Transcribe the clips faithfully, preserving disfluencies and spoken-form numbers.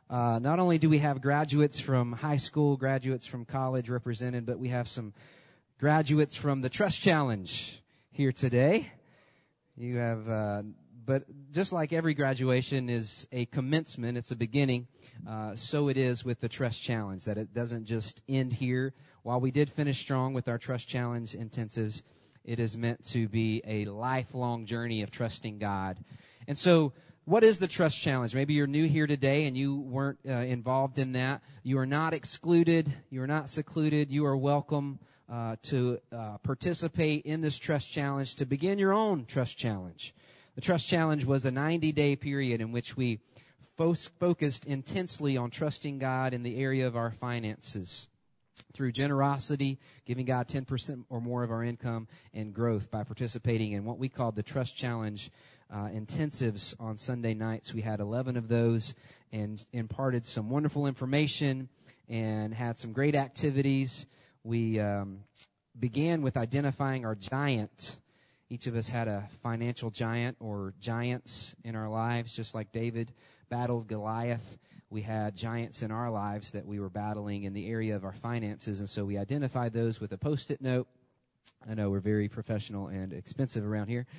Uh, not only do we have graduates from high school, graduates from college represented, but we have some graduates from the Trust Challenge here today. You have, uh, but just like every graduation is a commencement, it's a beginning, uh, so it is with the Trust Challenge, that it doesn't just end here. While we did finish strong with our Trust Challenge intensives, it is meant to be a lifelong journey of trusting God. And so, what is the Trust Challenge? Maybe you're new here today and you weren't uh, involved in that. You are not excluded. You are not secluded. You are welcome uh, to uh, participate in this Trust Challenge, to begin your own Trust Challenge. The Trust Challenge was a ninety-day period in which we fo- focused intensely on trusting God in the area of our finances through generosity, giving God ten percent or more of our income, and growth by participating in what we called the Trust Challenge uh, intensives on Sunday nights. We had eleven of those and imparted some wonderful information and had some great activities. We um, began with identifying our giant. Each of us had a financial giant or giants in our lives, just like David battled Goliath. We had giants in our lives that we were battling in the area of our finances, and so we identified those with a Post-it note. I know we're very professional and expensive around here.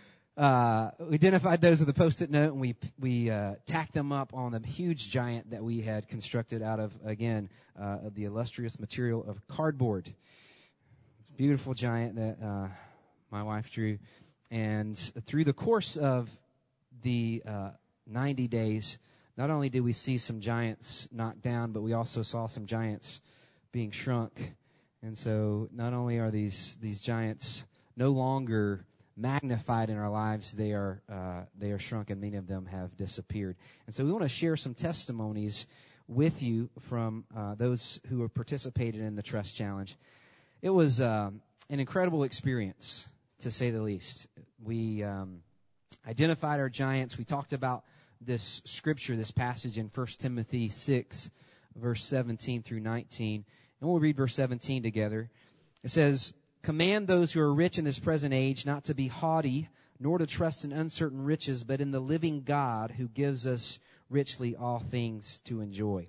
Uh, we identified those with a Post-it note, and we we uh, tacked them up on the huge giant that we had constructed out of, again, uh, the illustrious material of cardboard. Beautiful giant that uh, my wife drew. And through the course of the uh, ninety days, not only did we see some giants knocked down, but we also saw some giants being shrunk. And so not only are these these giants no longer magnified in our lives, they are uh, they are shrunk, and many of them have disappeared. And so we want to share some testimonies with you from uh, those who have participated in the Trust Challenge. It was um, an incredible experience, to say the least. We um, identified our giants. We talked about this scripture, this passage in First Timothy six, verse seventeen through nineteen. And we'll read verse seventeen together. It says, "Command those who are rich in this present age not to be haughty, nor to trust in uncertain riches, but in the living God who gives us richly all things to enjoy."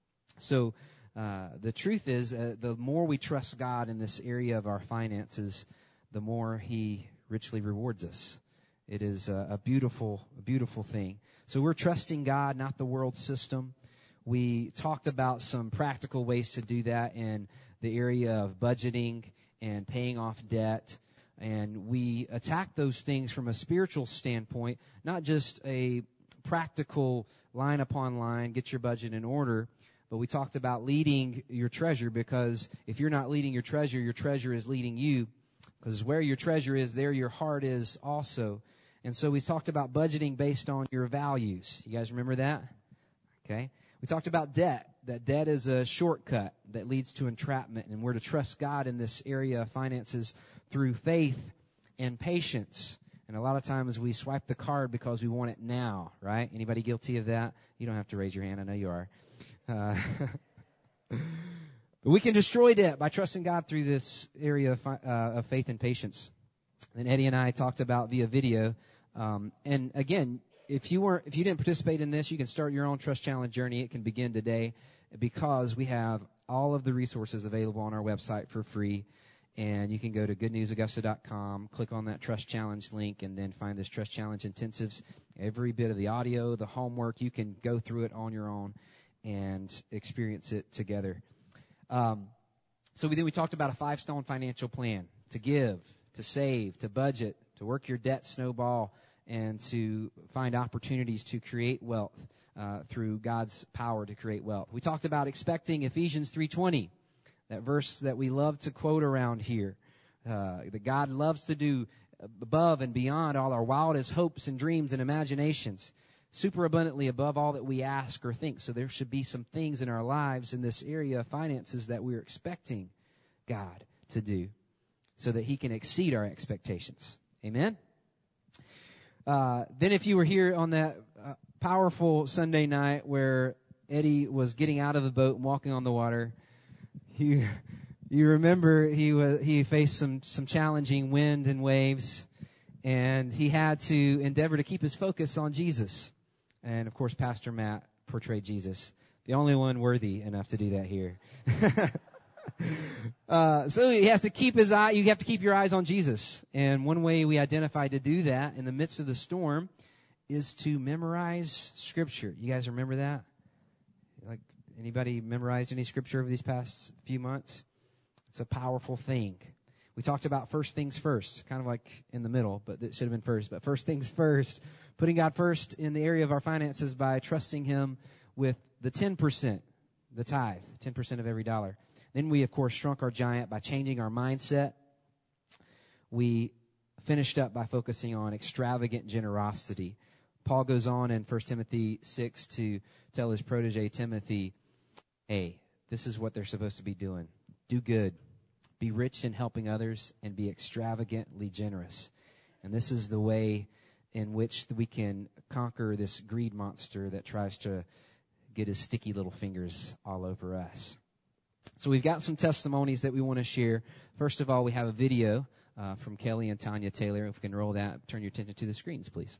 So uh, the truth is, uh, the more we trust God in this area of our finances, the more He richly rewards us. It is a, a beautiful, a beautiful thing. So we're trusting God, not the world system. We talked about some practical ways to do that in the area of budgeting and paying off debt. And we attack those things from a spiritual standpoint, not just a practical line upon line, get your budget in order. But we talked about leading your treasure, because if you're not leading your treasure, your treasure is leading you. Because where your treasure is, there your heart is also. And so we talked about budgeting based on your values. You guys remember that? Okay. We talked about debt, that debt is a shortcut that leads to entrapment, and we're to trust God in this area of finances through faith and patience. And a lot of times we swipe the card because we want it now, right? Anybody guilty of that? You don't have to raise your hand. I know you are. Uh, but we can destroy debt by trusting God through this area of, uh, of faith and patience. And Eddie and I talked about via video. Um, and again, if you weren't, if you didn't participate in this, you can start your own Trust Challenge journey. It can begin today, because we have all of the resources available on our website for free. And you can go to good news augusta dot com, click on that Trust Challenge link, and then find this Trust Challenge intensives. Every bit of the audio, the homework, you can go through it on your own and experience it together. Um, so we, then we talked about a five-stone financial plan: to give, to save, to budget, to work your debt snowball, and to find opportunities to create wealth uh, through God's power to create wealth. We talked about expecting Ephesians three twenty, that verse that we love to quote around here, uh, that God loves to do above and beyond all our wildest hopes and dreams and imaginations, super abundantly above all that we ask or think. So there should be some things in our lives in this area of finances that we're expecting God to do, so that He can exceed our expectations. Amen? Uh, then if you were here on that uh, powerful Sunday night where Eddie was getting out of the boat and walking on the water, you you remember he was he faced some some challenging wind and waves, and he had to endeavor to keep his focus on Jesus. And of course, Pastor Matt portray Jesus. The only one worthy enough to do that here. uh, so he has to keep his eye, you have to keep your eyes on Jesus. And one way we identify to do that in the midst of the storm is to memorize Scripture. You guys remember that? Like, anybody memorized any Scripture over these past few months? It's a powerful thing. We talked about first things first, kind of like in the middle, but it should have been first. But first things first, putting God first in the area of our finances by trusting Him with the ten percent, the tithe, ten percent of every dollar. Then we, of course, shrunk our giant by changing our mindset. We finished up by focusing on extravagant generosity. Paul goes on in First Timothy six to tell his protege Timothy, hey, this is what they're supposed to be doing. Do good. Be rich in helping others and be extravagantly generous. And this is the way in which we can conquer this greed monster that tries to get his sticky little fingers all over us. So we've got some testimonies that we want to share. First of all, we have a video uh, from Kelly and Tanya Taylor. If we can roll that, turn your attention to the screens, please.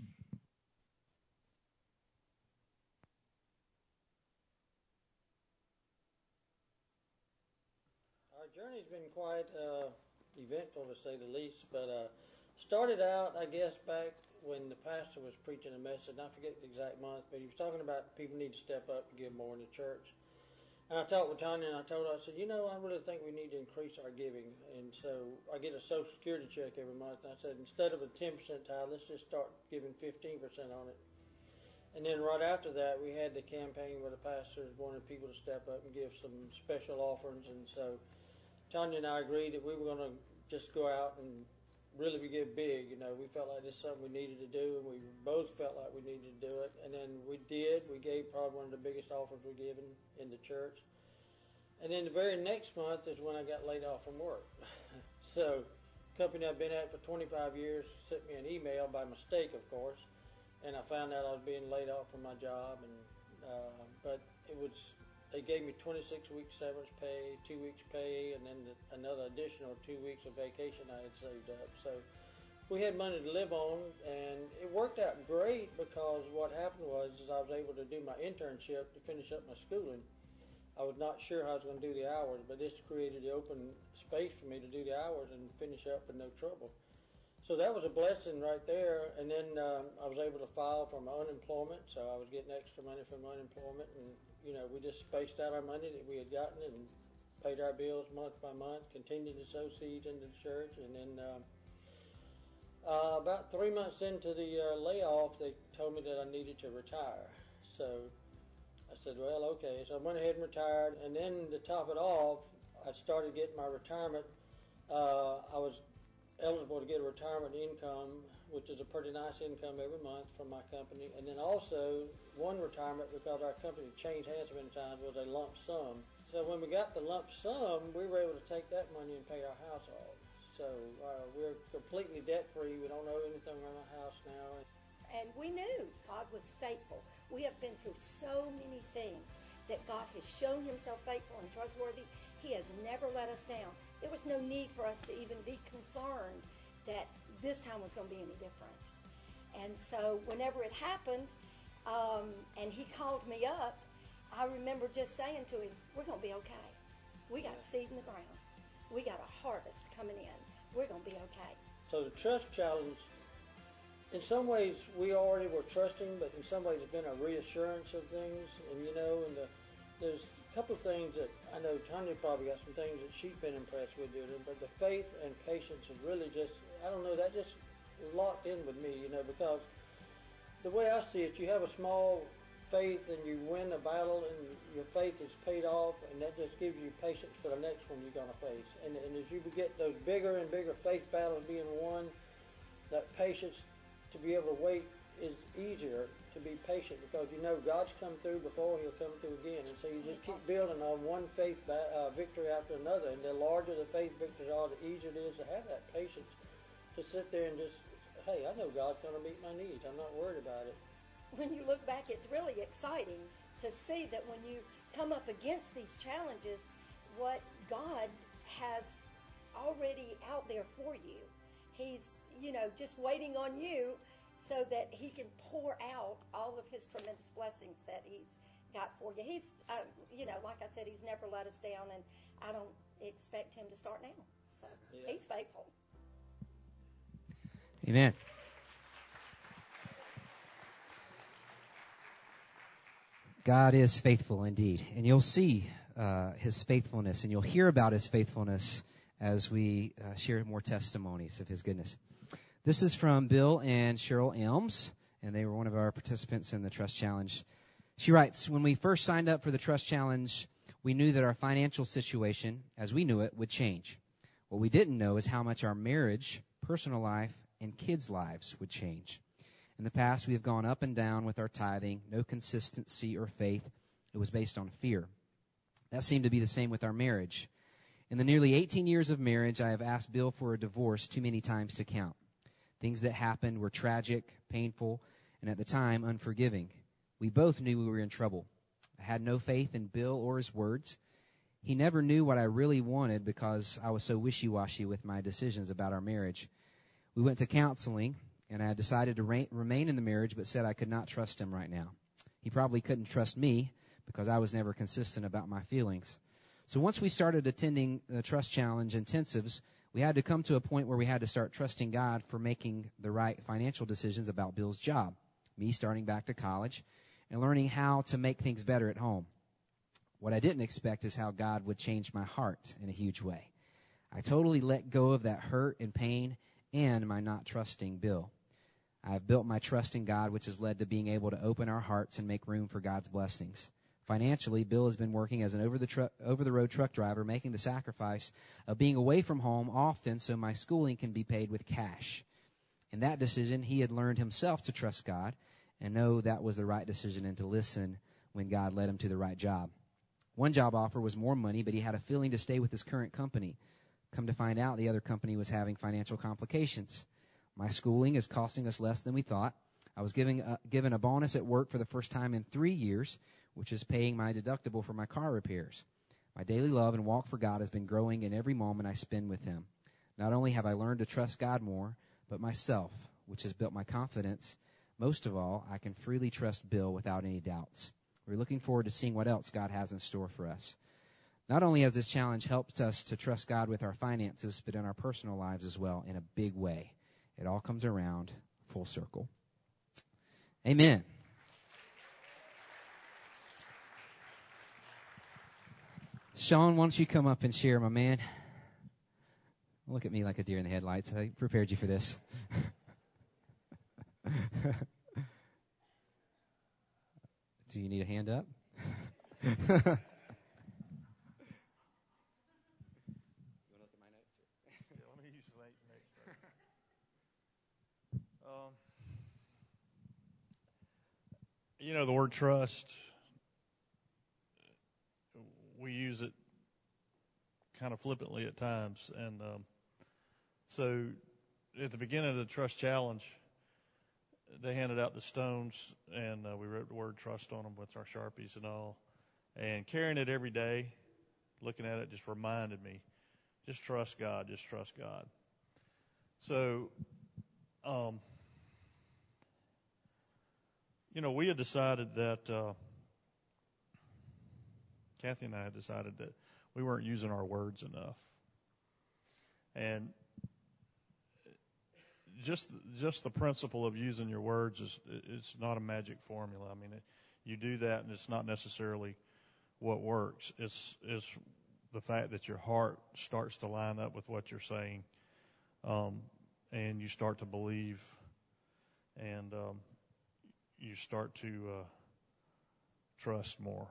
Our journey's been quite uh, eventful, to say the least, but uh, started out, I guess, back when the pastor was preaching a message, and I forget the exact month, but he was talking about people need to step up and give more in the church. And I talked with Tanya, and I told her, I said, you know, I really think we need to increase our giving. And so I get a Social Security check every month, and I said, instead of a ten percent tithe, let's just start giving fifteen percent on it. And then right after that, we had the campaign where the pastors wanted people to step up and give some special offerings. And so Tanya and I agreed that we were going to just go out and really we give big. You know, we felt like this is something we needed to do, and we both felt like we needed to do it. And then we did. We gave probably one of the biggest offers we've given in the church. And then the very next month is when I got laid off from work. So the company I've been at for twenty-five years sent me an email by mistake, of course, and I found out I was being laid off from my job. And uh, but it was they gave me twenty-six weeks severance pay, two weeks pay, and then the, another additional two weeks of vacation I had saved up. So we had money to live on, and it worked out great because what happened was is I was able to do my internship to finish up my schooling. I was not sure how I was going to do the hours, but this created the open space for me to do the hours and finish up with no trouble. So that was a blessing right there. And then um, I was able to file for my unemployment, so I was getting extra money from unemployment. And, you know, we just spaced out our money that we had gotten and paid our bills month by month, continued to sow seeds into the church. And then um, uh, about three months into the uh, layoff, they told me that I needed to retire. So I said, well, okay. So I went ahead and retired. And then to top it off, I started getting my retirement. Uh, I was eligible to get a retirement income, which is a pretty nice income every month from my company. And then also one retirement, because our company changed hands so many times, was a lump sum. So when we got the lump sum, we were able to take that money and pay our house off. So uh, we're completely debt-free. We don't owe anything on our house now. And we knew God was faithful. We have been through so many things that God has shown Himself faithful and trustworthy. He has never let us down. There was no need for us to even be concerned that this time was going to be any different. And so whenever it happened, um, and he called me up, I remember just saying to him, we're going to be okay. We got seed in the ground. We got a harvest coming in. We're going to be okay. So the trust challenge, in some ways we already were trusting, but in some ways it's been a reassurance of things. And, you know, and the, there's a couple of things that I know Tanya probably got some things that she's been impressed with doing, but the faith and patience is really just, I don't know, that just locked in with me, you know, because the way I see it, you have a small faith and you win a battle and your faith is paid off, and that just gives you patience for the next one you're going to face. And, and as you get those bigger and bigger faith battles being won, that patience to be able to wait is easier, to be patient, because you know God's come through before, He'll come through again. And so you just keep building on one faith ba- uh, victory after another. And the larger the faith victories are, the easier it is to have that patience to sit there and just, hey, I know God's going to meet my needs. I'm not worried about it. When you look back, it's really exciting to see that when you come up against these challenges, what God has already out there for you. He's, you know, just waiting on you. so that he can pour out all of his tremendous blessings that he's got for you. He's, uh, you know, like I said, he's never let us down, and I don't expect him to start now. So yeah. He's faithful. Amen. God is faithful indeed, and you'll see uh, his faithfulness, and you'll hear about his faithfulness as we uh, share more testimonies of his goodness. This is from Bill and Cheryl Elms, and they were one of our participants in the Trust Challenge. She writes, when we first signed up for the Trust Challenge, we knew that our financial situation, as we knew it, would change. What we didn't know is how much our marriage, personal life, and kids' lives would change. In the past, we have gone up and down with our tithing, no consistency or faith. It was based on fear. That seemed to be the same with our marriage. In the nearly eighteen years of marriage, I have asked Bill for a divorce too many times to count. Things that happened were tragic, painful, and at the time, unforgiving. We both knew we were in trouble. I had no faith in Bill or his words. He never knew what I really wanted because I was so wishy-washy with my decisions about our marriage. We went to counseling, and I had decided to re- remain in the marriage but said I could not trust him right now. He probably couldn't trust me because I was never consistent about my feelings. So once we started attending the Trust Challenge intensives, we had to come to a point where we had to start trusting God for making the right financial decisions about Bill's job, me starting back to college, and learning how to make things better at home. What I didn't expect is how God would change my heart in a huge way. I totally let go of that hurt and pain and my not trusting Bill. I have built my trust in God, which has led to being able to open our hearts and make room for God's blessings. Financially, Bill has been working as an over-the tru- over-the-road truck driver, making the sacrifice of being away from home often so my schooling can be paid with cash. In that decision, he had learned himself to trust God and know that was the right decision and to listen when God led him to the right job. One job offer was more money, but he had a feeling to stay with his current company. Come to find out, the other company was having financial complications. My schooling is costing us less than we thought. I was giving a, given a bonus at work for the first time in three years, which is paying my deductible for my car repairs. My daily love and walk for God has been growing in every moment I spend with him. Not only have I learned to trust God more, but myself, which has built my confidence. Most of all, I can freely trust Bill without any doubts. We're looking forward to seeing what else God has in store for us. Not only has this challenge helped us to trust God with our finances, but in our personal lives as well in a big way. It all comes around full circle. Amen. Sean, why don't you come up and share, my man? Look at me like a deer in the headlights. I prepared you for this. Do you need a hand up? Um, you know, the word trust, we use it kind of flippantly at times. And um, so at the beginning of the Trust Challenge, they handed out the stones, and uh, we wrote the word trust on them with our Sharpies and all. And carrying it every day, looking at it, just reminded me, just trust God, just trust God. So, um, you know, we had decided that, uh, Kathy and I had decided that we weren't using our words enough. And just just the principle of using your words is it's not a magic formula. I mean, it, you do that, and it's not necessarily what works. It's it's the fact that your heart starts to line up with what you're saying, um, and you start to believe, and um, you start to uh, trust more,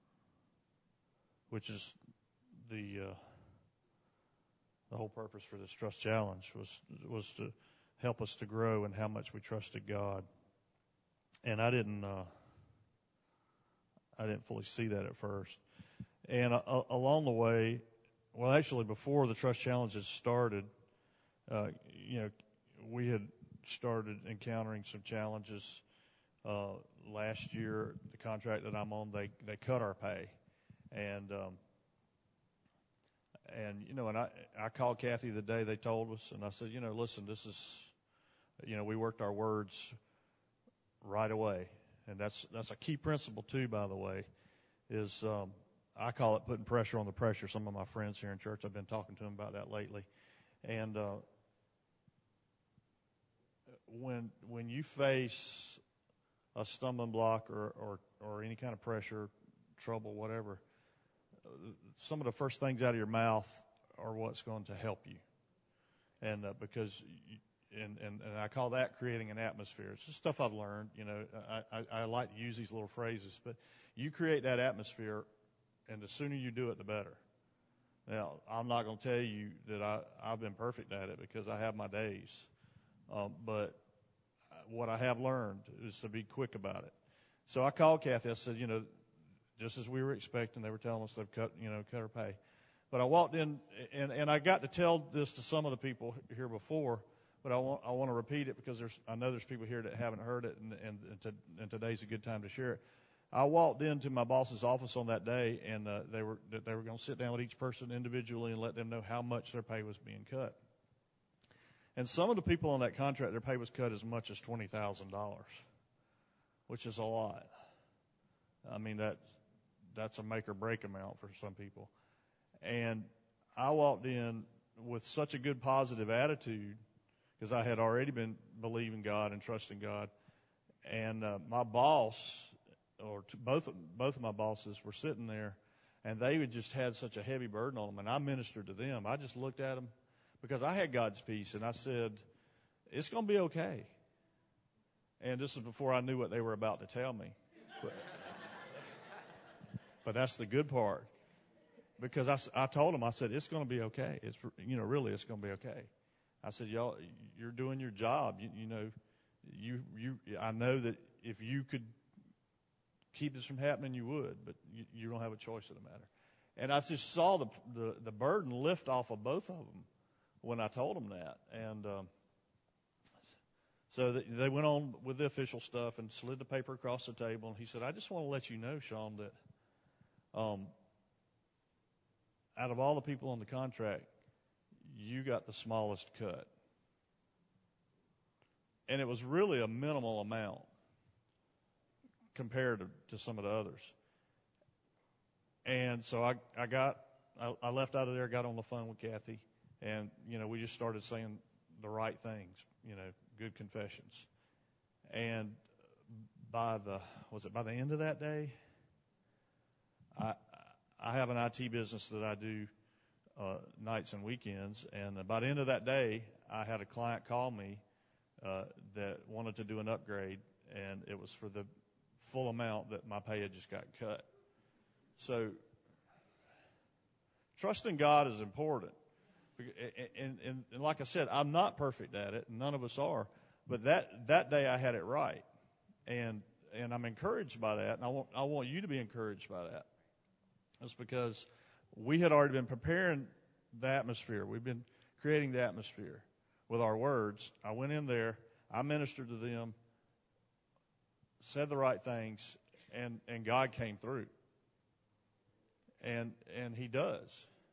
which is the uh, the whole purpose for this Trust Challenge was was to help us to grow in how much we trusted God. And I didn't uh, I didn't fully see that at first. And uh, along the way, well, actually, before the Trust Challenge had started, uh, you know, we had started encountering some challenges. Uh, last year, the contract that I'm on, they they cut our pay, and um, and you know, and I I called Kathy the day they told us, and I said, you know, listen, this is You know, we worked our words right away. And that's that's a key principle, too, by the way, is um, I call it putting pressure on the pressure. Some of my friends here in church, I've been talking to them about that lately. And uh, when when you face a stumbling block or, or, or any kind of pressure, trouble, whatever, some of the first things out of your mouth are what's going to help you. And uh, because, you, and, and, and I call that creating an atmosphere. It's just stuff I've learned. You know, I, I, I like to use these little phrases, but you create that atmosphere, and the sooner you do it, the better. Now, I'm not going to tell you that I, I've been perfect at it because I have my days. Um, but what I have learned is to be quick about it. So I called Kathy. I said, you know, just as we were expecting, they were telling us they've cut, you know, cut her pay. But I walked in, and, and I got to tell this to some of the people here before, but I want I want to repeat it because there's I know there's people here that haven't heard it, and, and, and, to, and today's a good time to share it. I walked into my boss's office on that day, and uh, they were they were going to sit down with each person individually and let them know how much their pay was being cut. And some of the people on that contract, their pay was cut as much as twenty thousand dollars, which is a lot. I mean, that that's a make or break amount for some people. And I walked in with such a good positive attitude because I had already been believing God and trusting God. And uh, my boss, or t- both both of my bosses, were sitting there, and they had just had such a heavy burden on them. And I ministered to them. I just looked at them because I had God's peace, and I said, "It's going to be okay." And this is before I knew what they were about to tell me. But, but that's the good part. Because I, I told them, I said, it's going to be okay. It's, you know, really, it's going to be okay. I said, y'all, you're doing your job. You, you know, you, you, I know that if you could keep this from happening, you would, but you, you don't have a choice in the matter. And I just saw the, the, the burden lift off of both of them when I told them that. And, um, so they went on with the official stuff and slid the paper across the table. And he said, I just want to let you know, Sean, that, um, out of all the people on the contract, you got the smallest cut. And it was really a minimal amount compared to, to some of the others. And so I, I got, I, I left out of there, got on the phone with Kathy, and, you know, we just started saying the right things, you know, good confessions. And by the, was it by the end of that day, I, I have an I T business that I do uh, nights and weekends, and by the end of that day, I had a client call me uh, that wanted to do an upgrade, and it was for the full amount that my pay had just got cut. So trusting God is important. And, and, and like I said, I'm not perfect at it, and none of us are, but that, that day I had it right. And and I'm encouraged by that, and I want I want you to be encouraged by that. It's because we had already been preparing the atmosphere. We've been creating the atmosphere with our words. I went in there, I ministered to them, said the right things, and, and God came through. And and He does.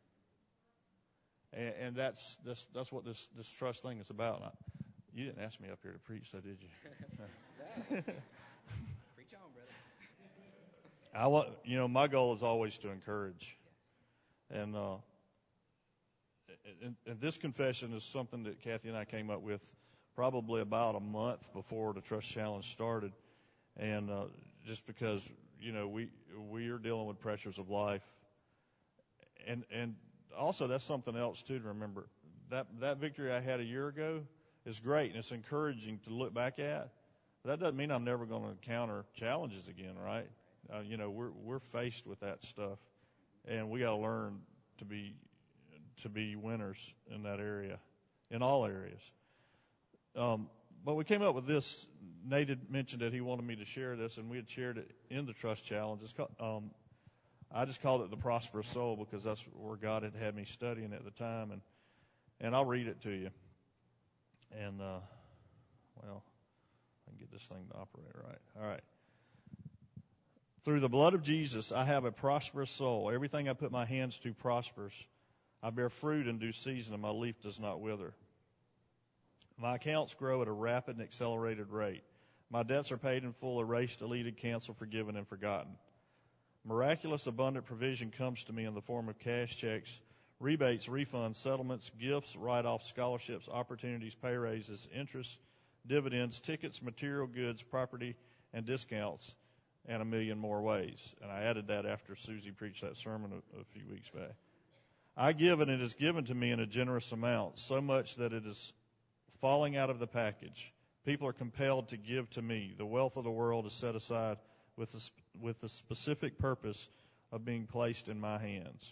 And, and that's that's that's what this, this trust thing is about. I, you didn't ask me up here to preach, so did you? Preach on, brother. I want, you know, my goal is always to encourage. And, uh, and, and this confession is something that Kathy and I came up with probably about a month before the Trust Challenge started. And uh, just because, you know, we we are dealing with pressures of life. And and also that's something else, too, to remember. That, that victory I had a year ago is great, and it's encouraging to look back at. But that doesn't mean I'm never going to encounter challenges again, right? Uh, you know, we're we're faced with that stuff, and we got to learn to be to be winners in that area, in all areas. Um, but we came up with this. Nate had mentioned that he wanted me to share this, and we had shared it in the Trust Challenge. It's called, um, I just called it the Prosperous Soul because that's where God had had me studying at the time, and and I'll read it to you. And uh, well, I can get this thing to operate right. All right. Through the blood of Jesus, I have a prosperous soul. Everything I put my hands to prospers. I bear fruit in due season, and my leaf does not wither. My accounts grow at a rapid and accelerated rate. My debts are paid in full, erased, deleted, canceled, forgiven, and forgotten. Miraculous, abundant provision comes to me in the form of cash checks, rebates, refunds, settlements, gifts, write-offs, scholarships, opportunities, pay raises, interest, dividends, tickets, material goods, property, and discounts, and a million more ways. And I added that after Susie preached that sermon a, a few weeks back. I give, and it is given to me in a generous amount, so much that it is falling out of the package. People are compelled to give to me. The wealth of the world is set aside with the, with the specific purpose of being placed in my hands.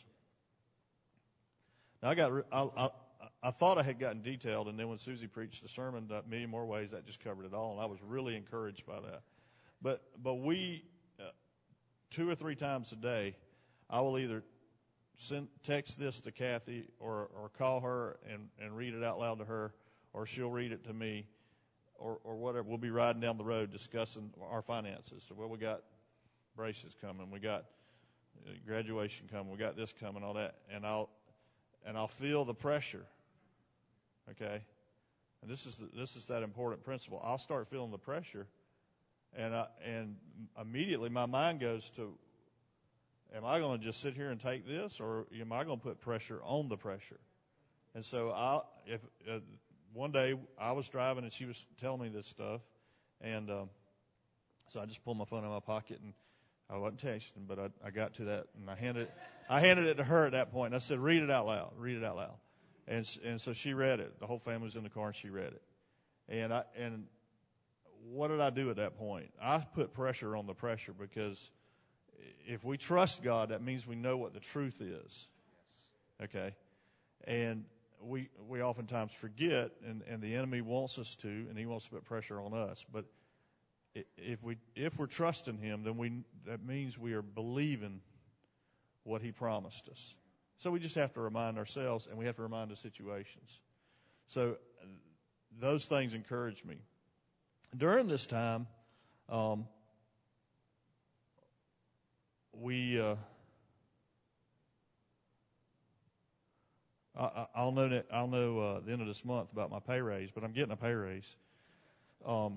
Now, I got, I, I, I thought I had gotten detailed, and then when Susie preached the sermon, a million more ways, that just covered it all, and I was really encouraged by that. But, but we, uh, two or three times a day, I will either send, text this to Kathy or, or call her and, and read it out loud to her, or she'll read it to me, or, or whatever. We'll be riding down the road discussing our finances. So, well, we got braces coming, we got graduation coming, we got this coming, all that, and I'll and I'll feel the pressure. Okay, and this is the, this is that important principle. I'll start feeling the pressure, and I, and immediately my mind goes to, am I going to just sit here and take this, or am I going to put pressure on the pressure? And so I, if uh, one day I was driving and she was telling me this stuff, and um, so I just pulled my phone out of my pocket, and I wasn't texting, but I, I got to that, and I handed it, I handed it to her at that point, and I said, "Read it out loud. Read it out loud." And and so she read it. The whole family was in the car, and she read it. And I and what did I do at that point? I put pressure on the pressure, because if we trust God, that means we know what the truth is. Okay, and we we oftentimes forget, and, and the enemy wants us to, and he wants to put pressure on us. But if we if we're trusting him, then we that means we are believing what he promised us. So we just have to remind ourselves, and we have to remind the situations. So those things encourage me. During this time, um, we uh, I, I'll know that I'll know uh, the end of this month about my pay raise, but I'm getting a pay raise. Um,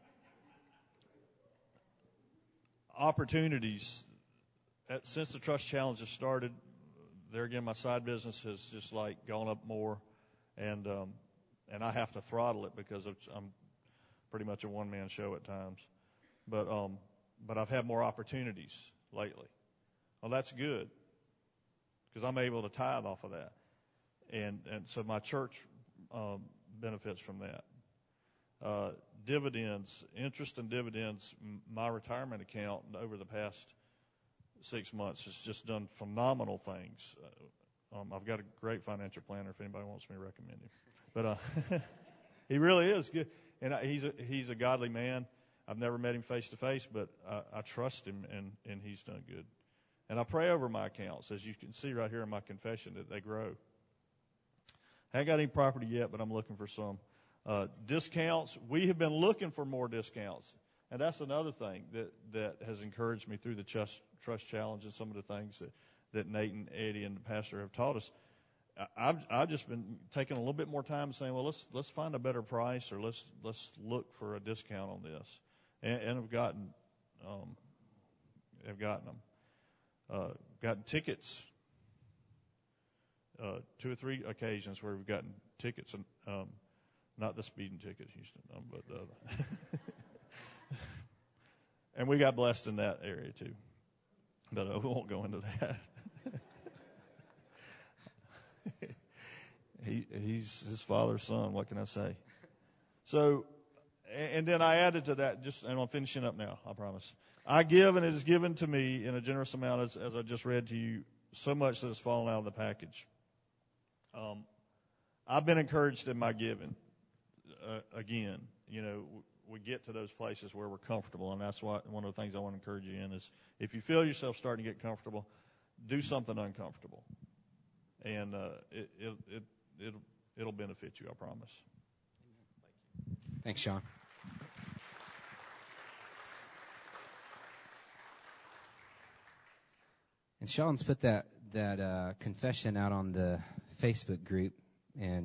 opportunities at, since the Trust Challenge has started. There again, my side business has just like gone up more, and um, and I have to throttle it because I'm pretty much a one man show at times. But um, but I've had more opportunities lately. Well, that's good, because I'm able to tithe off of that, and and so my church um, benefits from that. Uh, dividends, interest and dividends. My retirement account over the past six months has just done phenomenal things. Uh, um, I've got a great financial planner if anybody wants me to recommend him. But uh, he really is good, and I, he's a, he's a godly man. I've never met him face to face, but I, I trust him, and, and he's done good. And I pray over my accounts, as you can see right here in my confession, that they grow. I haven't got any property yet, but I'm looking for some. Uh, discounts, we have been looking for more discounts. And that's another thing that, that has encouraged me through the Trust, Trust Challenge and some of the things that, that Nate and Eddie and the pastor have taught us. I've, I've just been taking a little bit more time saying, well, let's let's find a better price, or let's let's look for a discount on this. And, and I've gotten, um, have gotten them. Uh, gotten tickets, uh, two or three occasions where we've gotten tickets, and um, not the speeding ticket, Houston, um, but the other. And we got blessed in that area too, but uh, we won't go into that. he he's his father's son. What can I say? So, and then I added to that, just, and I'm finishing up now, I promise. I give, and it is given to me in a generous amount, as, as I just read to you, so much that it's fallen out of the package. Um, I've been encouraged in my giving. Uh, again, you know, we get to those places where we're comfortable, and that's why one of the things I want to encourage you in is, if you feel yourself starting to get comfortable, do something uncomfortable, and uh, it, it, it, it'll, it'll benefit you, I promise. Thanks, Sean. And Sean's put that that uh, confession out on the Facebook group, and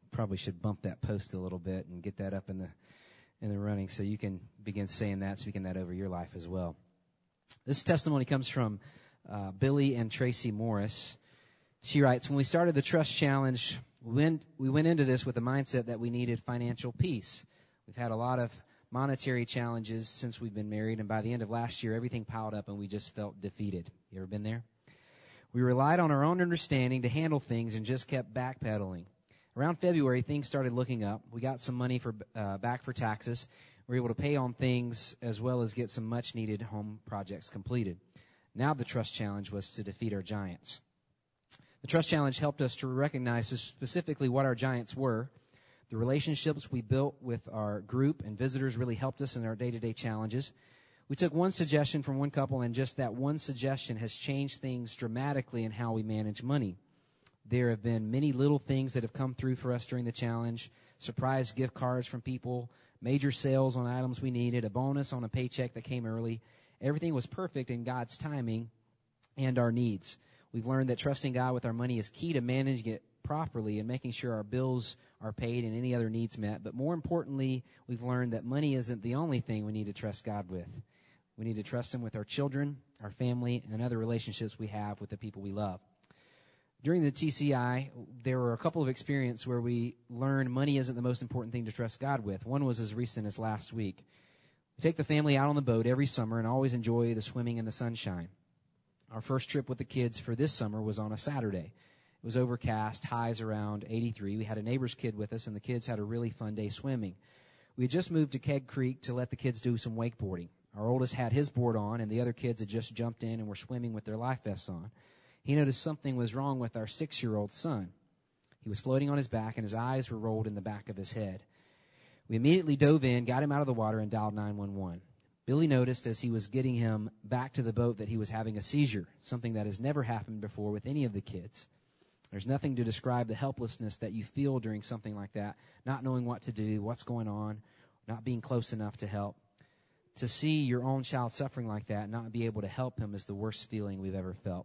probably should bump that post a little bit and get that up in the in the running so you can begin saying that, speaking that over your life as well. This testimony comes from uh, Billy and Tracy Morris. She writes, when we started the Trust Challenge, we went, we went into this with the mindset that we needed financial peace. We've had a lot of monetary challenges since we've been married, and by the end of last year, everything piled up and we just felt defeated. You ever been there? We relied on our own understanding to handle things and just kept backpedaling. Around February, things started looking up. We got some money for uh, back for taxes. We were able to pay on things as well as get some much-needed home projects completed. Now the Trust Challenge was to defeat our giants. The Trust Challenge helped us to recognize specifically what our giants were. The relationships we built with our group and visitors really helped us in our day-to-day challenges. We took one suggestion from one couple, and just that one suggestion has changed things dramatically in how we manage money. There have been many little things that have come through for us during the challenge, surprise gift cards from people, major sales on items we needed, a bonus on a paycheck that came early. Everything was perfect in God's timing and our needs. We've learned that trusting God with our money is key to managing it properly and making sure our bills are paid and any other needs met. But more importantly, we've learned that money isn't the only thing we need to trust God with. We need to trust Him with our children, our family, and other relationships we have with the people we love. During the T C I, there were a couple of experiences where we learned money isn't the most important thing to trust God with. One was as recent as last week. We take the family out on the boat every summer and always enjoy the swimming and the sunshine. Our first trip with the kids for this summer was on a Saturday. It was overcast, highs around eighty-three. We had a neighbor's kid with us, and the kids had a really fun day swimming. We had just moved to Keg Creek to let the kids do some wakeboarding. Our oldest had his board on, and the other kids had just jumped in and were swimming with their life vests on. He noticed something was wrong with our six-year-old son. He was floating on his back, and his eyes were rolled in the back of his head. We immediately dove in, got him out of the water, and dialed nine one one. Billy noticed as he was getting him back to the boat that he was having a seizure, something that has never happened before with any of the kids. There's nothing to describe the helplessness that you feel during something like that, not knowing what to do, what's going on, not being close enough to help. To see your own child suffering like that and not be able to help him is the worst feeling we've ever felt.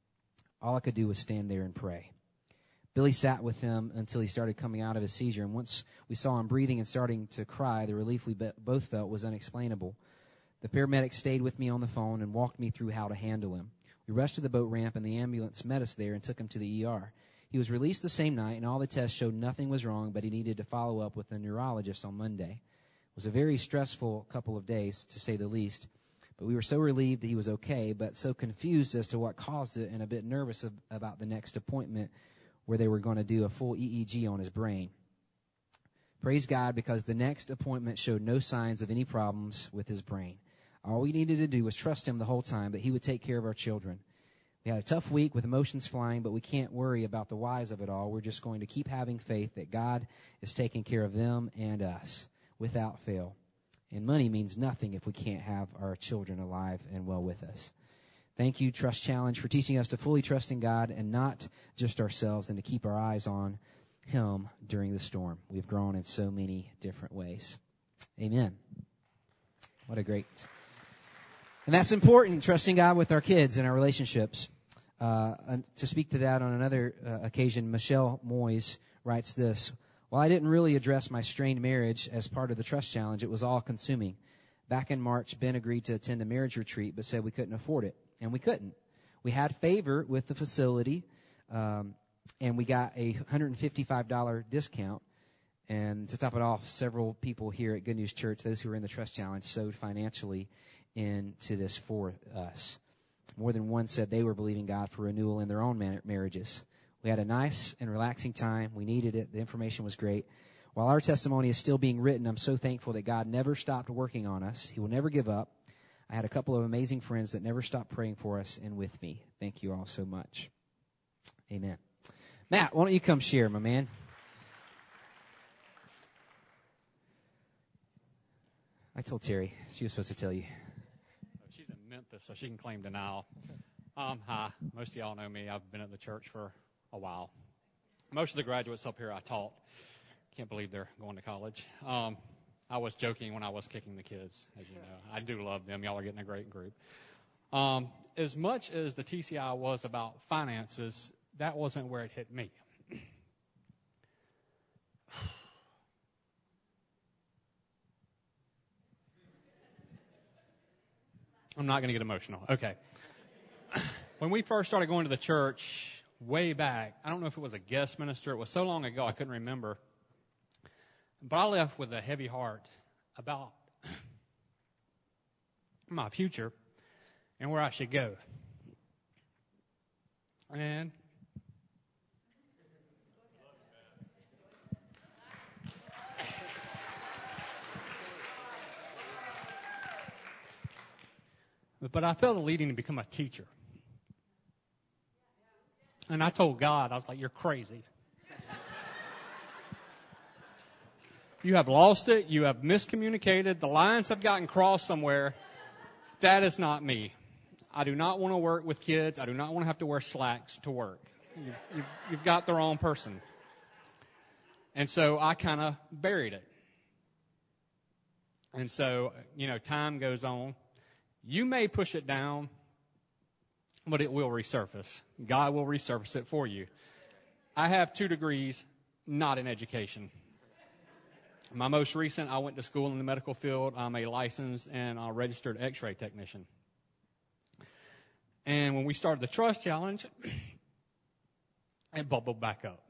All I could do was stand there and pray. Billy sat with him until he started coming out of his seizure, and once we saw him breathing and starting to cry, the relief we both felt was unexplainable. The paramedic stayed with me on the phone and walked me through how to handle him. We rushed to the boat ramp, and the ambulance met us there and took him to the E R. He was released the same night, and all the tests showed nothing was wrong, but he needed to follow up with a neurologist on Monday. It was a very stressful couple of days, to say the least. But we were so relieved that he was okay, but so confused as to what caused it and a bit nervous ab- about the next appointment where they were going to do a full E E G on his brain. Praise God, because the next appointment showed no signs of any problems with his brain. All we needed to do was trust Him the whole time that He would take care of our children. We had a tough week with emotions flying, but we can't worry about the whys of it all. We're just going to keep having faith that God is taking care of them and us without fail. And money means nothing if we can't have our children alive and well with us. Thank you, Trust Challenge, for teaching us to fully trust in God and not just ourselves, and to keep our eyes on Him during the storm. We've grown in so many different ways. Amen. What a great... And that's important, trusting God with our kids and our relationships. Uh, to speak to that on another uh, occasion, Michelle Moyes writes this: while I didn't really address my strained marriage as part of the Trust Challenge, it was all-consuming. Back in March, Ben agreed to attend a marriage retreat, but said we couldn't afford it, and we couldn't. We had favor with the facility, um, and we got a one hundred fifty-five dollars discount. And to top it off, several people here at Good News Church, those who were in the Trust Challenge, sowed financially into this for us. More than one said they were believing God for renewal in their own man- marriages. We had a nice and relaxing time. We needed it. The information was great. While our testimony is still being written, I'm so thankful that God never stopped working on us. He will never give up. I had a couple of amazing friends that never stopped praying for us and with me. Thank you all so much. Amen. Matt, why don't you come share, my man? I told Terry. She was supposed to tell you. She's in Memphis, so she can claim denial. Um, hi. Most of y'all know me. I've been at the church for a while. Most of the graduates up here I taught. Can't believe they're going to college. Um, I was joking when I was kicking the kids, as you know. I do love them. Y'all are getting a great group. Um, as much as the T C I was about finances, that wasn't where it hit me. I'm not going to get emotional. Okay. When we first started going to the church way back, I don't know if it was a guest minister. It was so long ago I couldn't remember. But I left with a heavy heart about my future and where I should go. And but I felt a leading to become a teacher. And I told God, I was like, you're crazy. You have lost it. You have miscommunicated. The lines have gotten crossed somewhere. That is not me. I do not want to work with kids. I do not want to have to wear slacks to work. You've, you've, you've got the wrong person. And so I kind of buried it. And so, you know, time goes on. You may push it down, but it will resurface. God will resurface it for you. I have two degrees, not in education. My most recent, I went to school in the medical field. I'm a licensed and a registered x-ray technician. And when we started the Trust Challenge, it bubbled back up.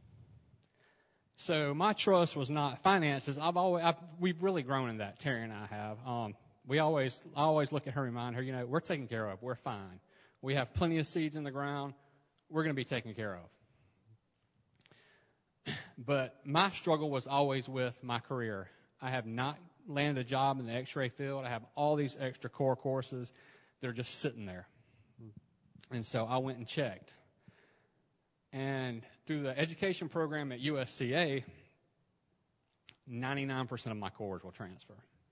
So my trust was not finances. I've always, I've, we've really grown in that, Terry and I have. Um, we always, I always look at her and remind her, you know, we're taken care of. We're fine. We have plenty of seeds in the ground. We're going to be taken care of. But my struggle was always with my career. I have not landed a job in the x-ray field. I have all these extra core courses. They're just sitting there. And so I went and checked. And through the education program at U S C A, ninety-nine percent of my cores will transfer.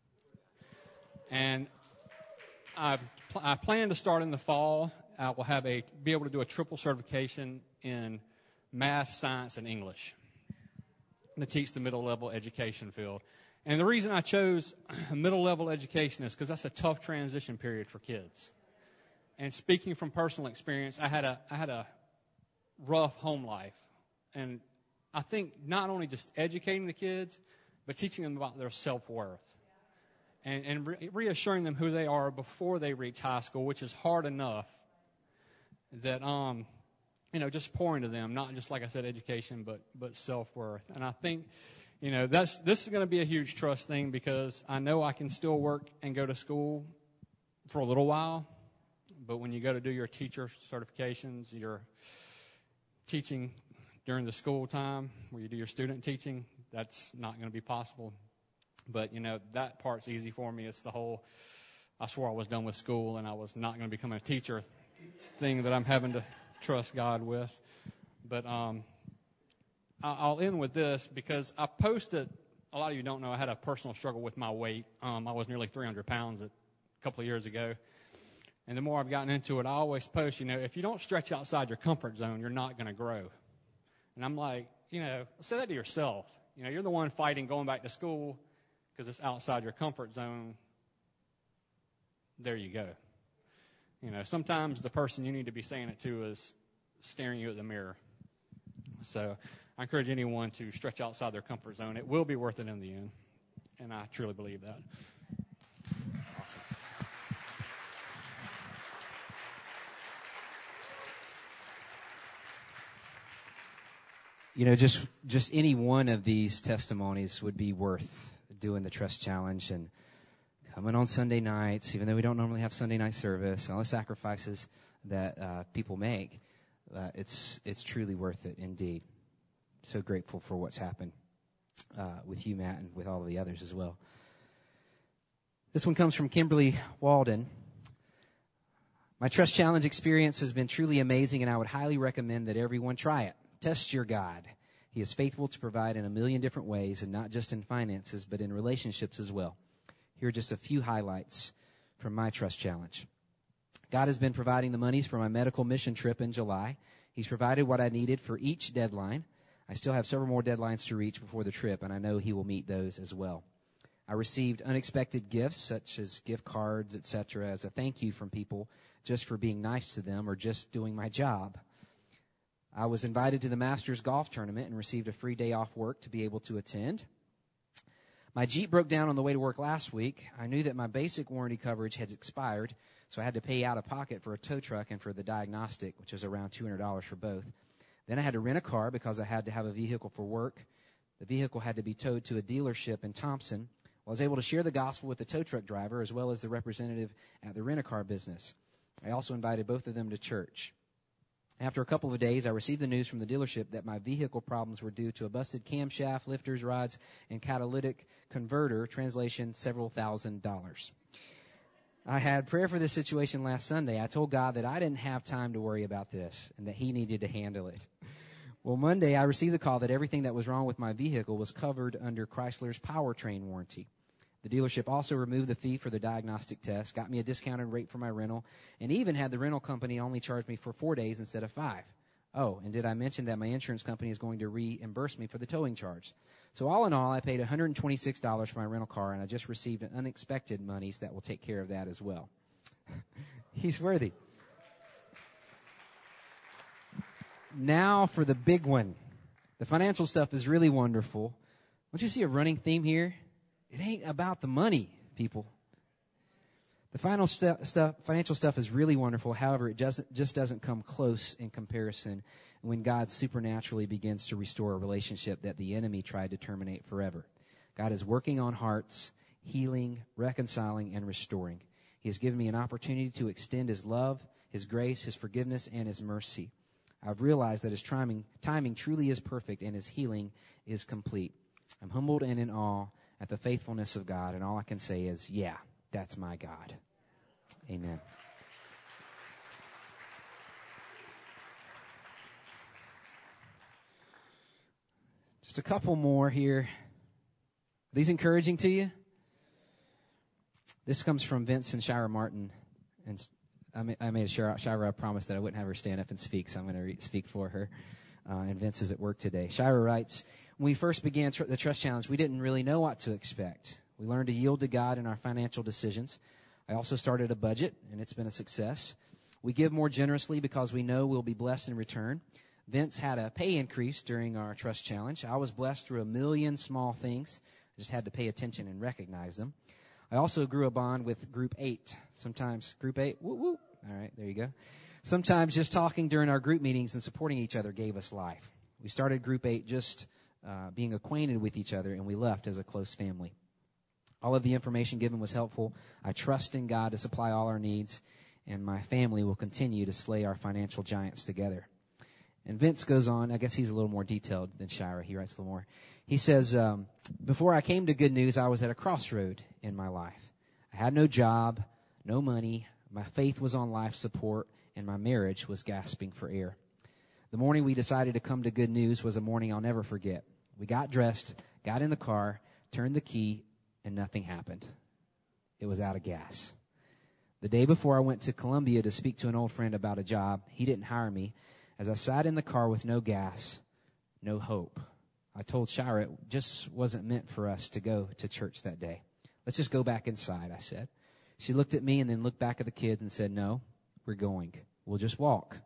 And I, I plan to start in the fall. I will have a be able to do a triple certification in math, science, and English to teach the middle level education field. And the reason I chose middle level education is because that's a tough transition period for kids. And speaking from personal experience, I had a I had a rough home life. And I think not only just educating the kids, but teaching them about their self-worth. And, and re- reassuring them who they are before they reach high school, which is hard enough. That, um, you know, just pouring to them, not just, like I said, education, but but self-worth. And I think, you know, that's this is going to be a huge trust thing because I know I can still work and go to school for a little while. But when you go to do your teacher certifications, your teaching during the school time where you do your student teaching, that's not going to be possible. But, you know, that part's easy for me. It's the whole, I swore I was done with school and I was not going to become a teacher thing that I'm having to trust God with. But um, I'll end with this because I posted, a lot of you don't know, I had a personal struggle with my weight. Um, I was nearly three hundred pounds a couple of years ago. And the more I've gotten into it, I always post, you know, if you don't stretch outside your comfort zone, you're not going to grow. And I'm like, you know, say that to yourself. You know, you're the one fighting going back to school because it's outside your comfort zone. There you go. You know, sometimes the person you need to be saying it to is staring you at the mirror. So I encourage anyone to stretch outside their comfort zone. It will be worth it in the end. And I truly believe that. Awesome. You know, just just any one of these testimonies would be worth doing the Trust Challenge and coming on Sunday nights, even though we don't normally have Sunday night service, all the sacrifices that uh, people make. Uh, it's it's truly worth it indeed. So grateful for what's happened uh, with you, Matt, and with all of the others as well. This one comes from Kimberly Walden. My Trust Challenge experience has been truly amazing, and I would highly recommend that everyone try it. Test your God. He is faithful to provide in a million different ways, and not just in finances, but in relationships as well. Here are just a few highlights from my Trust Challenge. God has been providing the monies for my medical mission trip in July. He's provided what I needed for each deadline. I still have several more deadlines to reach before the trip, and I know He will meet those as well. I received unexpected gifts, such as gift cards, et cetera, as a thank you from people just for being nice to them or just doing my job. I was invited to the Masters Golf Tournament and received a free day off work to be able to attend. My Jeep broke down on the way to work last week. I knew that my basic warranty coverage had expired, So I had to pay out of pocket for a tow truck and for the diagnostic, which was around two hundred dollars for both. Then I had to rent a car because I had to have a vehicle for work. The vehicle had to be towed to a dealership in Thompson. Well, I was able to share the gospel with the tow truck driver as well as the representative at the rent-a-car business. I also invited both of them to church. After a couple of days, I received the news from the dealership that my vehicle problems were due to a busted camshaft, lifters, rods, and catalytic converter, translation, several thousand dollars. I had prayer for this situation last Sunday. I told God that I didn't have time to worry about this and that he needed to handle it. Well, Monday, I received the call that everything that was wrong with my vehicle was covered under Chrysler's powertrain warranty. The dealership also removed the fee for the diagnostic test, got me a discounted rate for my rental, and even had the rental company only charge me for four days instead of five. Oh, and did I mention that my insurance company is going to reimburse me for the towing charge? So all in all, I paid one hundred twenty-six dollars for my rental car, and I just received an unexpected monies that will take care of that as well. He's worthy. Now for the big one. The financial stuff is really wonderful. Don't you see a running theme here? It ain't about the money, people. The final st- stuff, financial stuff is really wonderful. However, it just, just doesn't come close in comparison when God supernaturally begins to restore a relationship that the enemy tried to terminate forever. God is working on hearts, healing, reconciling, and restoring. He has given me an opportunity to extend his love, his grace, his forgiveness, and his mercy. I've realized that his timing, timing truly is perfect and his healing is complete. I'm humbled and in awe at the faithfulness of God, and all I can say is, yeah, that's my God. Amen. Just a couple more here. Are these encouraging to you? This comes from Vince and Shira Martin. And I made, I made Shira, Shira promise that I wouldn't have her stand up and speak, so I'm going to re- speak for her. Uh, and Vince is at work today. Shira writes, when we first began tr- the Trust Challenge, we didn't really know what to expect. We learned to yield to God in our financial decisions. I also started a budget, and it's been a success. We give more generously because we know we'll be blessed in return. Vince had a pay increase during our Trust Challenge. I was blessed through a million small things. I just had to pay attention and recognize them. I also grew a bond with Group eight. Sometimes Group eight, woo woo. All right, there you go. Sometimes just talking during our group meetings and supporting each other gave us life. We started Group eight just uh, being acquainted with each other, and we left as a close family. All of the information given was helpful. I trust in God to supply all our needs, and my family will continue to slay our financial giants together. And Vince goes on. I guess he's a little more detailed than Shira. He writes a little more. He says, um, before I came to Good News, I was at a crossroad in my life. I had no job, no money. My faith was on life support, and my marriage was gasping for air. The morning we decided to come to Good News was a morning I'll never forget. We got dressed, got in the car, turned the key, and nothing happened. It was out of gas. The day before I went to Columbia to speak to an old friend about a job, he didn't hire me. As I sat in the car with no gas, no hope, I told Shira it just wasn't meant for us to go to church that day. Let's just go back inside, I said. She looked at me and then looked back at the kids and said, no, we're going. We'll just walk.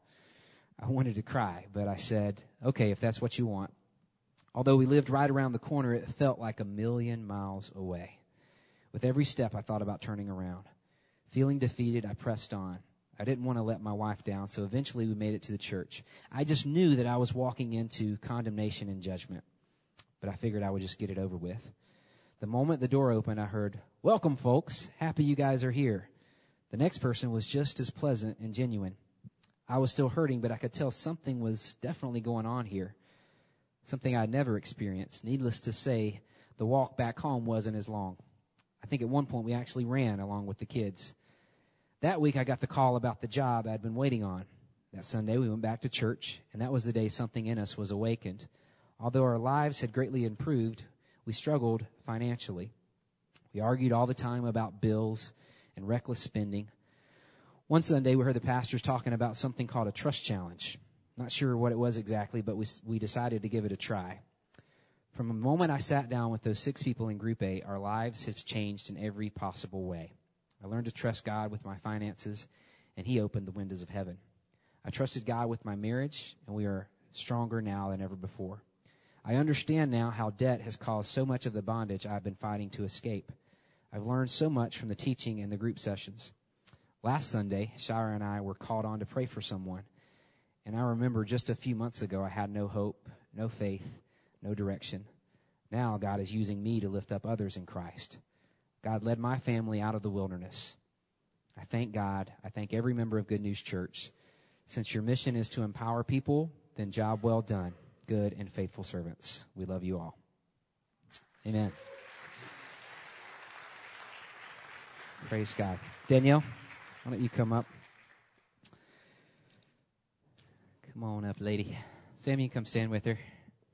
I wanted to cry, but I said, okay, if that's what you want. Although we lived right around the corner, it felt like a million miles away. With every step, I thought about turning around. Feeling defeated, I pressed on. I didn't want to let my wife down, so eventually we made it to the church. I just knew that I was walking into condemnation and judgment, but I figured I would just get it over with. The moment the door opened, I heard, welcome, folks. Happy you guys are here. The next person was just as pleasant and genuine. I was still hurting, but I could tell something was definitely going on here, something I'd never experienced. Needless to say, the walk back home wasn't as long. I think at one point we actually ran along with the kids. That week I got the call about the job I'd been waiting on. That Sunday we went back to church, and that was the day something in us was awakened. Although our lives had greatly improved, we struggled financially. We argued all the time about bills and reckless spending. One Sunday we heard the pastors talking about something called a trust challenge. Not sure what it was exactly, but we, we decided to give it a try. From the moment I sat down with those six people in Group eight, our lives have changed in every possible way. I learned to trust God with my finances, and he opened the windows of heaven. I trusted God with my marriage, and we are stronger now than ever before. I understand now how debt has caused so much of the bondage I've been fighting to escape. I've learned so much from the teaching and the group sessions. last Sunday, Shira and I were called on to pray for someone. And I remember just a few months ago, I had no hope, no faith, no direction. Now God is using me to lift up others in Christ. God led my family out of the wilderness. I thank God. I thank every member of Good News Church. Since your mission is to empower people, then job well done, good and faithful servants. We love you all. Amen. Praise God. Danielle, why don't you come up? Come on up, lady. Sam, you can come stand with her.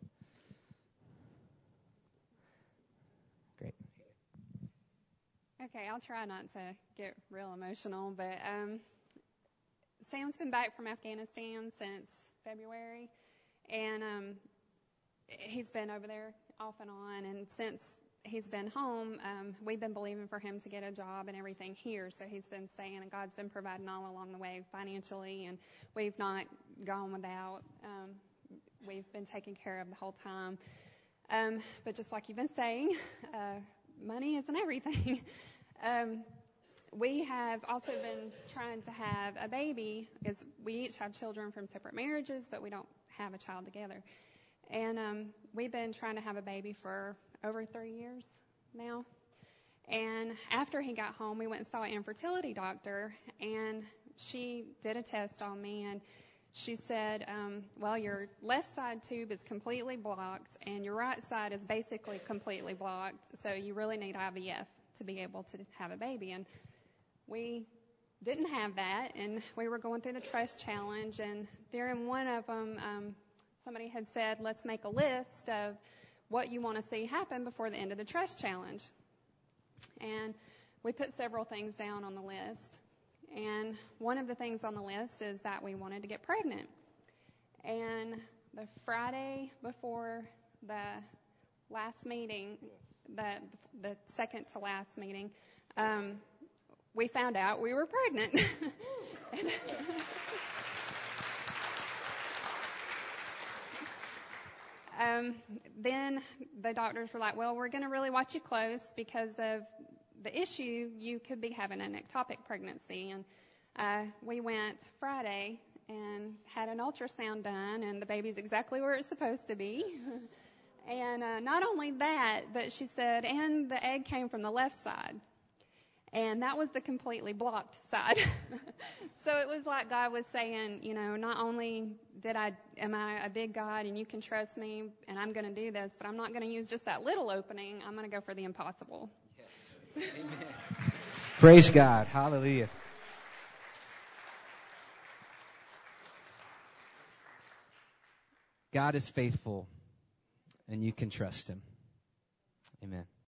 Great. Okay, I'll try not to get real emotional, but um, Sam's been back from Afghanistan since February, and um, he's been over there off and on, and since he's been home, um, we've been believing for him to get a job and everything here, so he's been staying, and God's been providing all along the way financially, and we've not gone without. Um, we've been taken care of the whole time. Um, but just like you've been saying, uh, money isn't everything. um, we have also been trying to have a baby. It's, we each have children from separate marriages, but we don't have a child together. And um, we've been trying to have a baby for over three years now. And after he got home, we went and saw an infertility doctor, and she did a test on me, and she said, um, well, your left side tube is completely blocked, and your right side is basically completely blocked, so you really need I V F to be able to have a baby. And we didn't have that, and we were going through the trust challenge, and during one of them, um, somebody had said, let's make a list of what you want to see happen before the end of the trust challenge. And we put several things down on the list. And one of the things on the list is that we wanted to get pregnant. And the Friday before the last meeting, the, the second to last meeting, um, we found out we were pregnant. Um, then the doctors were like, well, we're going to really watch you close because of the issue. You could be having an ectopic pregnancy. And uh, we went Friday and had an ultrasound done, and the baby's exactly where it's supposed to be. And uh, not only that, but she said, and the egg came from the left side. And that was the completely blocked side. So it was like God was saying, you know, not only did I, am I a big God and you can trust me and I'm going to do this, but I'm not going to use just that little opening. I'm going to go for the impossible. Yes. Amen. Praise God. Hallelujah. God is faithful and you can trust him. Amen.